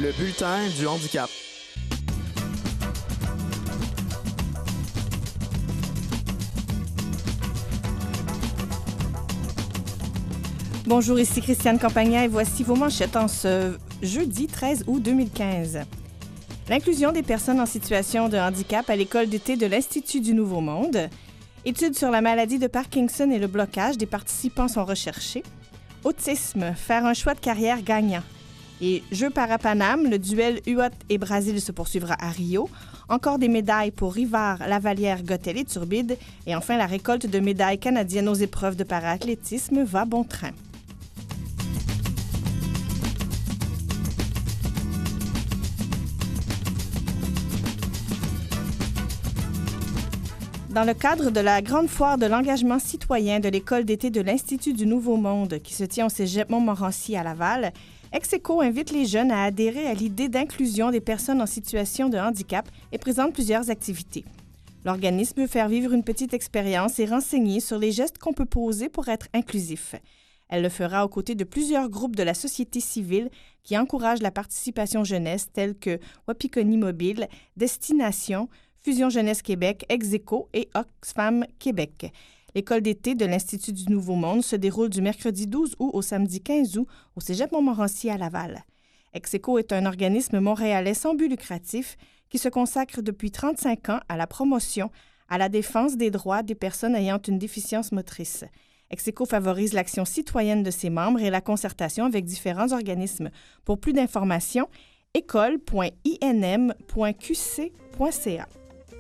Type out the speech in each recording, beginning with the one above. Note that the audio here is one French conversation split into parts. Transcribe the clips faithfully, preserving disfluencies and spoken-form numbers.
Le bulletin du handicap. Bonjour, ici Christiane Campagna et voici vos manchettes en ce jeudi treize août deux mille quinze. L'inclusion des personnes en situation de handicap à l'école d'été de l'Institut du Nouveau Monde. Études sur la maladie de Parkinson et le blocage des participants sont recherchées. Autisme, faire un choix de carrière gagnant. Et Jeux Parapanam, le duel U O T et Brésil se poursuivra à Rio. Encore des médailles pour Rivard, Lavallière, Gottel et Turbide. Et enfin, la récolte de médailles canadiennes aux épreuves de para-athlétisme va bon train. Dans le cadre de la grande foire de l'engagement citoyen de l'école d'été de l'Institut du Nouveau Monde qui se tient au cégep Montmorency à Laval, Execo invite les jeunes à adhérer à l'idée d'inclusion des personnes en situation de handicap et présente plusieurs activités. L'organisme veut faire vivre une petite expérience et renseigner sur les gestes qu'on peut poser pour être inclusif. Elle le fera aux côtés de plusieurs groupes de la société civile qui encouragent la participation jeunesse tels que Wapikoni Mobile, Destination, Fusion Jeunesse Québec, Execo et Oxfam Québec. L'école d'été de l'Institut du Nouveau Monde se déroule du mercredi douze août au samedi quinze août au cégep Montmorency à Laval. Execo est un organisme montréalais sans but lucratif qui se consacre depuis trente-cinq ans à la promotion, à la défense des droits des personnes ayant une déficience motrice. Execo favorise l'action citoyenne de ses membres et la concertation avec différents organismes. Pour plus d'informations, école point i n m point q c point c a.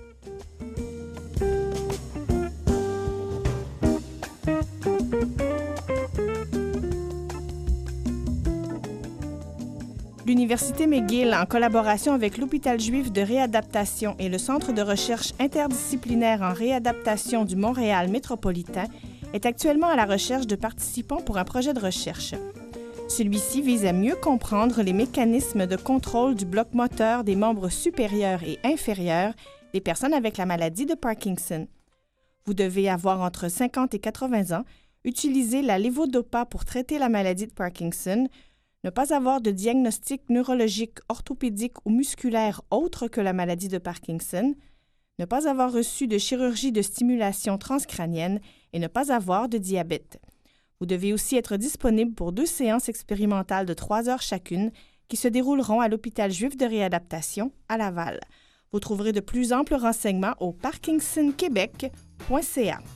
L'Université McGill, en collaboration avec l'Hôpital juif de réadaptation et le Centre de recherche interdisciplinaire en réadaptation du Montréal métropolitain, est actuellement à la recherche de participants pour un projet de recherche. Celui-ci vise à mieux comprendre les mécanismes de contrôle du bloc moteur des membres supérieurs et inférieurs des personnes avec la maladie de Parkinson. Vous devez avoir entre cinquante et quatre-vingts ans, utiliser la lévodopa pour traiter la maladie de Parkinson, ne pas avoir de diagnostic neurologique, orthopédique ou musculaire autre que la maladie de Parkinson, ne pas avoir reçu de chirurgie de stimulation transcrânienne et ne pas avoir de diabète. Vous devez aussi être disponible pour deux séances expérimentales de trois heures chacune qui se dérouleront à l'Hôpital juif de réadaptation à Laval. Vous trouverez de plus amples renseignements au parkinson québec point c a.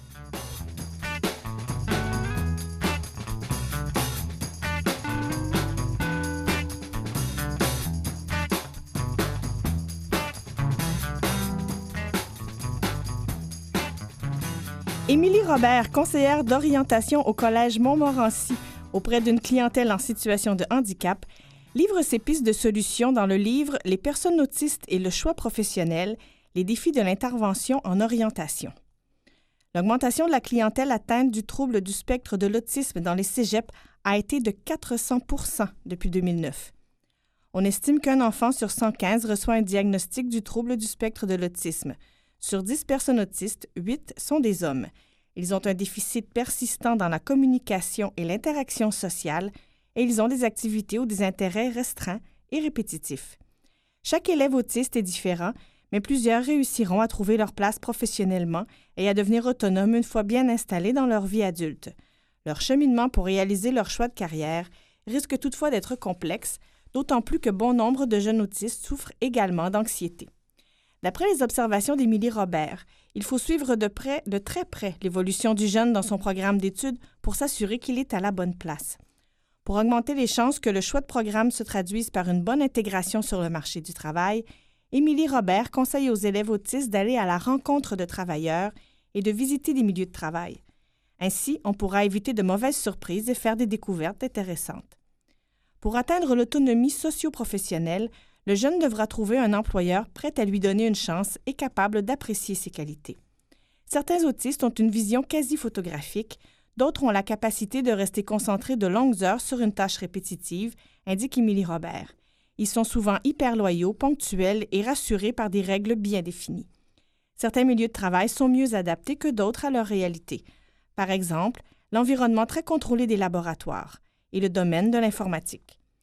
Émilie Robert, conseillère d'orientation au Collège Montmorency auprès d'une clientèle en situation de handicap, livre ses pistes de solutions dans le livre « Les personnes autistes et le choix professionnel, les défis de l'intervention en orientation ». L'augmentation de la clientèle atteinte du trouble du spectre de l'autisme dans les cégeps a été de quatre cents pour cent depuis deux mille neuf. On estime qu'un enfant sur cent quinze reçoit un diagnostic du trouble du spectre de l'autisme. Sur dix personnes autistes, huit sont des hommes. Ils ont un déficit persistant dans la communication et l'interaction sociale et ils ont des activités ou des intérêts restreints et répétitifs. Chaque élève autiste est différent, mais plusieurs réussiront à trouver leur place professionnellement et à devenir autonomes une fois bien installés dans leur vie adulte. Leur cheminement pour réaliser leur choix de carrière risque toutefois d'être complexe, d'autant plus que bon nombre de jeunes autistes souffrent également d'anxiété. D'après les observations d'Émilie Robert, il faut suivre de près, de très près l'évolution du jeune dans son programme d'études pour s'assurer qu'il est à la bonne place. Pour augmenter les chances que le choix de programme se traduise par une bonne intégration sur le marché du travail, Émilie Robert conseille aux élèves autistes d'aller à la rencontre de travailleurs et de visiter des milieux de travail. Ainsi, on pourra éviter de mauvaises surprises et faire des découvertes intéressantes. Pour atteindre l'autonomie socio-professionnelle, le jeune devra trouver un employeur prêt à lui donner une chance et capable d'apprécier ses qualités. Certains autistes ont une vision quasi photographique, d'autres ont la capacité de rester concentrés de longues heures sur une tâche répétitive, indique Émilie Robert. Ils sont souvent hyper loyaux, ponctuels et rassurés par des règles bien définies. Certains milieux de travail sont mieux adaptés que d'autres à leur réalité. Par exemple, l'environnement très contrôlé des laboratoires et le domaine de l'informatique.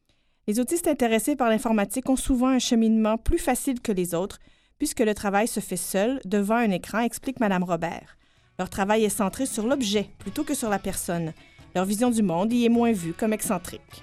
Les autistes intéressés par l'informatique ont souvent un cheminement plus facile que les autres, puisque le travail se fait seul, devant un écran, explique Mme Robert. Leur travail est centré sur l'objet plutôt que sur la personne. Leur vision du monde y est moins vue comme excentrique.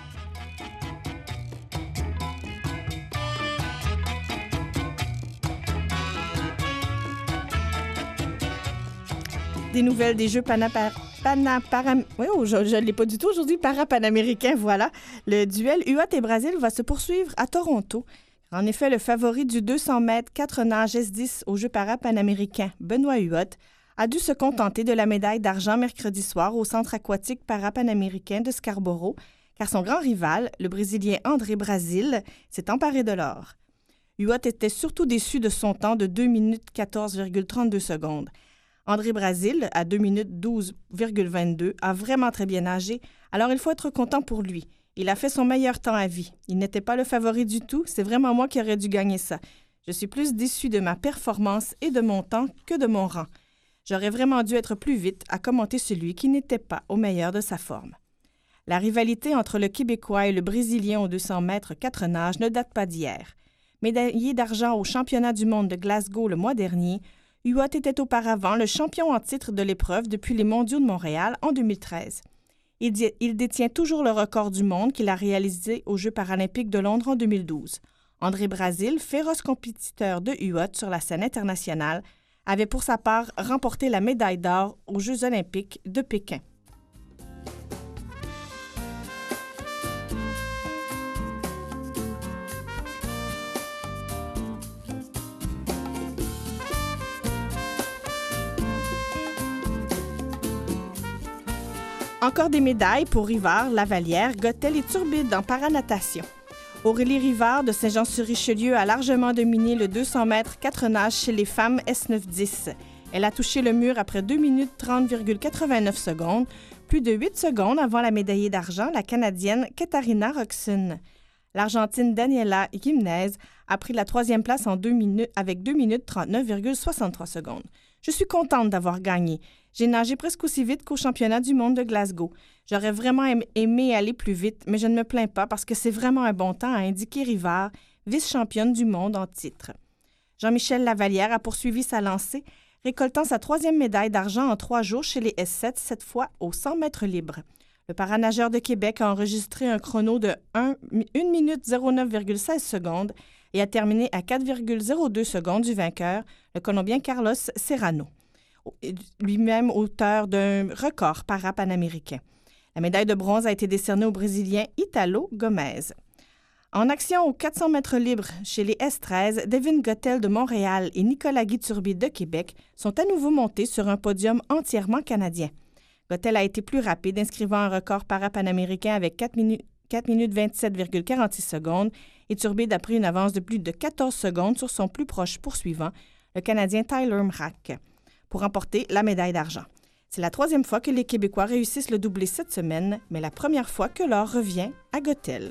Des nouvelles des Jeux Panapar... Panaparam... Oui, oh, je ne l'ai pas du tout aujourd'hui, parapanaméricains, voilà. Le duel U A T et Brésil va se poursuivre à Toronto. En effet, le favori du deux cents mètres quatre nages S dix aux Jeux parapanaméricains, Benoît Huot, a dû se contenter de la médaille d'argent mercredi soir au Centre aquatique parapanaméricain de Scarborough, car son grand rival, le Brésilien André Brasil, s'est emparé de l'or. Huot était surtout déçu de son temps de deux minutes quatorze virgule trente-deux secondes. André Brasil, à deux minutes douze virgule vingt-deux, a vraiment très bien nagé, alors il faut être content pour lui. Il a fait son meilleur temps à vie. Il n'était pas le favori du tout, c'est vraiment moi qui aurais dû gagner ça. Je suis plus déçu de ma performance et de mon temps que de mon rang. J'aurais vraiment dû être plus vite à commenter celui qui n'était pas au meilleur de sa forme. La rivalité entre le Québécois et le Brésilien aux deux cents mètres quatre nages ne date pas d'hier. Médaillé d'argent au championnat du monde de Glasgow le mois dernier, Huot était auparavant le champion en titre de l'épreuve depuis les Mondiaux de Montréal en deux mille treize. Il, di- il détient toujours le record du monde qu'il a réalisé aux Jeux paralympiques de Londres en deux mille douze. André Brasil, féroce compétiteur de Huot sur la scène internationale, avait pour sa part remporté la médaille d'or aux Jeux olympiques de Pékin. Encore des médailles pour Rivard, Lavallière, Gottel et Turbide en paranatation. Aurélie Rivard de Saint-Jean-sur-Richelieu a largement dominé le deux cents mètres quatre nages chez les femmes S neuf dix. Elle a touché le mur après deux minutes trente virgule quatre-vingt-neuf secondes, plus de huit secondes avant la médaillée d'argent, la Canadienne Katharina Roxon. L'Argentine Daniela Jiménez a pris la troisième place en deux minutes, avec deux minutes trente-neuf virgule soixante-trois secondes. Je suis contente d'avoir gagné. J'ai nagé presque aussi vite qu'au championnat du monde de Glasgow. J'aurais vraiment aimé aller plus vite, mais je ne me plains pas parce que c'est vraiment un bon temps, a indiqué Rivard, vice-championne du monde en titre. Jean-Michel Lavallière a poursuivi sa lancée, récoltant sa troisième médaille d'argent en trois jours chez les S sept, cette fois aux cent mètres libres. Le paranageur de Québec a enregistré un chrono de un minute zéro neuf virgule seize secondes et a terminé à quatre virgule zéro deux secondes du vainqueur, le Colombien Carlos Serrano, lui-même auteur d'un record parapanaméricain. La médaille de bronze a été décernée au Brésilien Italo Gomez. En action aux quatre cents mètres libres chez les S treize, Devin Gottel de Montréal et Nicolas Guy Turbide de Québec sont à nouveau montés sur un podium entièrement canadien. Gottel a été plus rapide, inscrivant un record parapanaméricain avec quatre minutes vingt-sept virgule quarante-six secondes et Turbide a pris une avance de plus de quatorze secondes sur son plus proche poursuivant, le Canadien Tyler Mrak, pour remporter la médaille d'argent. C'est la troisième fois que les Québécois réussissent le doublé cette semaine, mais la première fois que l'or revient à Gottel.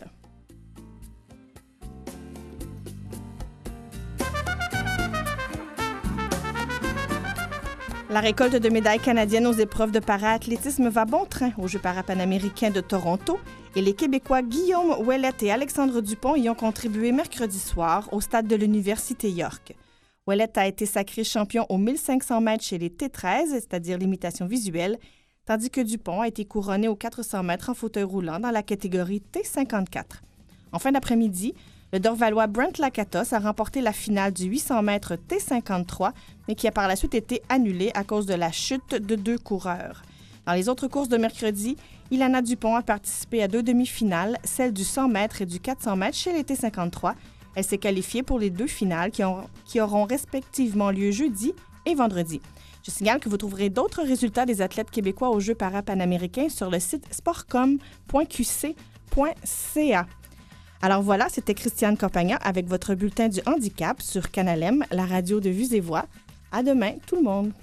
La récolte de médailles canadiennes aux épreuves de para-athlétisme va bon train aux Jeux parapanaméricains de Toronto et les Québécois Guillaume Ouellette et Alexandre Dupont y ont contribué mercredi soir au stade de l'Université York. Ouellette a été sacré champion aux mille cinq cents mètres chez les T treize, c'est-à-dire l'imitation visuelle, tandis que Dupont a été couronné aux quatre cents mètres en fauteuil roulant dans la catégorie T cinquante-quatre. En fin d'après-midi, le Dorvalois Brent Lakatos a remporté la finale du huit cents mètres T cinquante-trois, mais qui a par la suite été annulée à cause de la chute de deux coureurs. Dans les autres courses de mercredi, Ilana Dupont a participé à deux demi-finales, celle du cent mètres et du quatre cents mètres chez les T cinquante-trois. Elle s'est qualifiée pour les deux finales qui, ont, qui auront respectivement lieu jeudi et vendredi. Je signale que vous trouverez d'autres résultats des athlètes québécois aux Jeux parapanaméricains sur le site sportcom point q c point c a. Alors voilà, c'était Christiane Campagna avec votre bulletin du handicap sur Canal M, la radio de Vues et Voix. À demain, tout le monde!